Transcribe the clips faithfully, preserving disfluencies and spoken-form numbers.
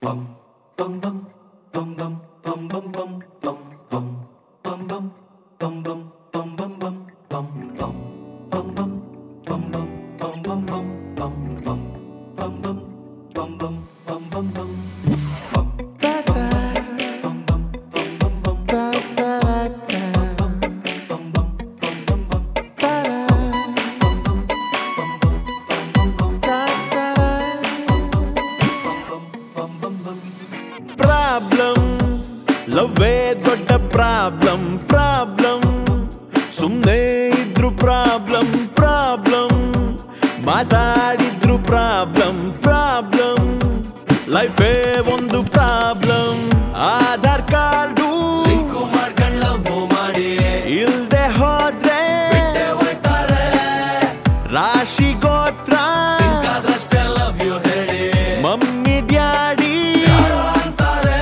problem ಲವ್ವೇ ದೊಡ್ಡ problem problem ಸುಮ್ಮನೆ ಇದ್ರು ಪ್ರಾಬ್ಲಮ್ ಪ್ರಾಬ್ಲಮ್ ಮಾತಾಡಿದ್ರು ಪ್ರಾಬ್ಲಮ್ ಪ್ರಾಬ್ಲಮ್ ಲೈಫೇ ಒಂದು ಪ್ರಾಬ್ಲಮ್ ಆಧಾರ್ ಕಾರ್ಡು ಲಿಂಕು ಮಾಡ್ಕೊಂಡ್ ಲವ್ ಮಾಡಿ ಇಲ್ದೆ ಹೋದ್ರೆ ಹೋಯ್ತಾರೆ ರಾಶಿ ಗೋತ್ರ ಸಿಕ್ಕಾದಷ್ಟೇ ಲವ್ ಯು ಹೇಳಿ ಮಮ್ಮಿ ಡ್ಯಾಡಿ ಅಂತಾರೆ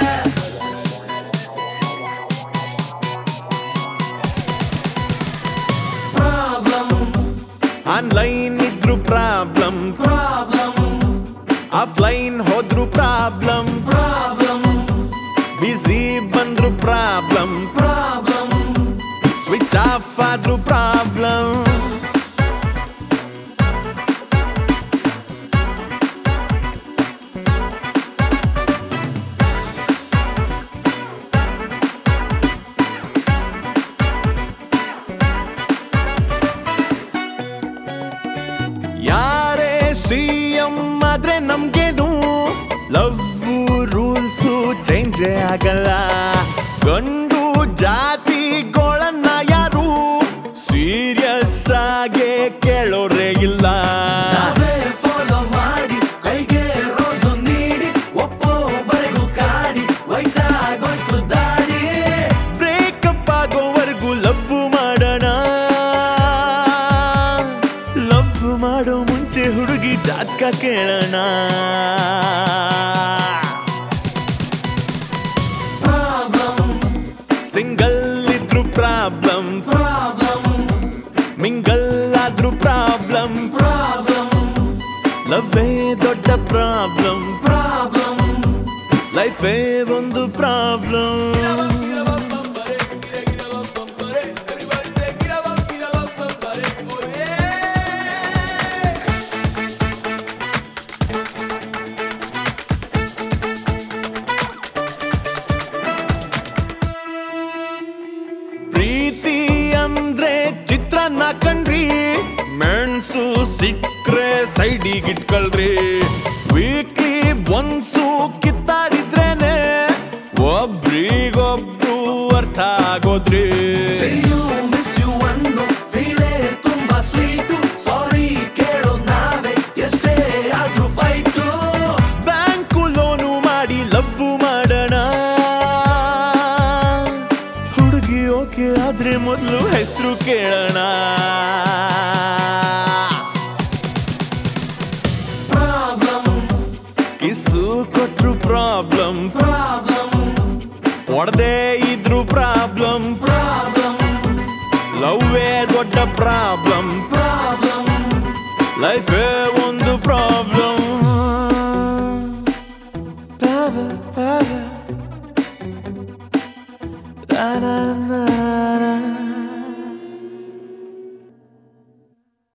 ಪ್ರಾಬ್ಲಮ್ ಆನ್ಲೈನ್ ಇದ್ರು ಪ್ರಾಬ್ಲಮ್ ಪ್ರಾಬ್ಲಮ್ ಆಫ್ಲೈನ್ ಹೋದ್ರು ಪ್ರಾಬ್ಲಮ್ ಪ್ರಾಬ್ಲಮ್ ಬಿಸಿ ಬಂದ್ರು ಪ್ರಾಬ್ಲಮ್ ಪ್ರಾಬ್ಲಮ್ ಸ್ವಿಚ್ ಆಫ್ ಆದ್ರು ಪ್ರಾಬ್ಲಮ್ ಯಾರೇ ಸಿಎಂ ಆದ್ರೆ ನಮ್ಗೇನು ಲವ್ ರೂಲ್ಸು ಚೇಂಜೇ ಆಗಲ್ಲ ಗಂಡು ಜಾತಿಗಳನ್ನ ಯಾರು ಸೀರಿಯಸ್ ಆಗಿ ಕೇಳೋರೇ ಇಲ್ಲ ನಾವೇ ಫಾಲೋ ಮಾಡಿ ಕೈಗೆ ರೋಸು ನೀಡಿ ಒಪ್ಪೋವರೆಗೂ ಕಾಡಿ ವೈಟಾಗೋಯ್ತು ದಾಡಿ ಬ್ರೇಕಪ್ ಆಗೋವರೆಗೂ ಲವ್ ಮಾಡೋಣ ಲವ್ ಮಾಡೋ ಮುಂಚೆ ಹುಡುಗಿ ಜಾತಕ ಕೇಳೋಣ ಪ್ರಾಬ್ಲಮ್ ಸಿಂಗಲ್ ಇದ್ರು ಪ್ರಾಬ್ಲಮ್ ಪ್ರಾಬ್ಲಮ್ ಮಿಂಗಲ್ ಆದ್ರೂ ಪ್ರಾಬ್ಲಮ್ ಪ್ರಾಬ್ಲಮ್ ಲವ್ವೇ ದೊಡ್ಡ ಪ್ರಾಬ್ಲಮ್ ಪ್ರಾಬ್ಲಮ್ ಲೈಫೇ ಒಂದು ಪ್ರಾಬ್ಲಮ್ ಪ್ರೀತಿ ಅಂದ್ರೆ ಚಿತ್ರಾನ್ನ ಕಣ್ರಿ ಮೆಣಸು ಸಿಕ್ಕ್ರೆ ಸೈಡಿಗಿಟ್ಕೊಳ್ರಿ ವೀಕ್ಲಿ ಒನ್ಸು ಕಿತ್ತಾಡಿದ್ರೇನೆ ಒಬ್ರಿಗೊಬ್ರು ಅರ್ಥ ಆಗೋದ್ರಿ See you, miss you ಅನ್ನೋ ಫೀಲೇ ತುಂಬಾ ಸ್ವೀಟು ಸಾರಿ ಕೇಳೋದ್ ನಾವೇ ಎಷ್ಟೇ ಆದ್ರೂ ಫೈಟು ಬ್ಯಾಂಕು ಲೋನು ಮಾಡಿ ಲವ್ ಮಾಡೋಣ ಹುಡುಗಿ ಓಕೆ ಆದ್ರೆ ಮೊದಲು ಹೆಸರು ಕೇಳೋಣ ಪ್ರಾಬ್ಲಮ್ ಕಿಸ್ಸು ಕೊಟ್ರು ಪ್ರಾಬ್ಲಮ್ ಪ್ರಾಬ್ಲಮ್ ಹೊಡೆದೇ ಇದ್ರು ಪ್ರಾಬ್ಲಮ್ ಪ್ರಾಬ್ಲಮ್ ಲವ್ವೇ ದೊಡ್ಡ ಪ್ರಾಬ್ಲಮ್ ಪ್ರಾಬ್ಲಮ್ ಲೈಫೇ ಒಂದು ಪ್ರಾಬ್ಲಮ್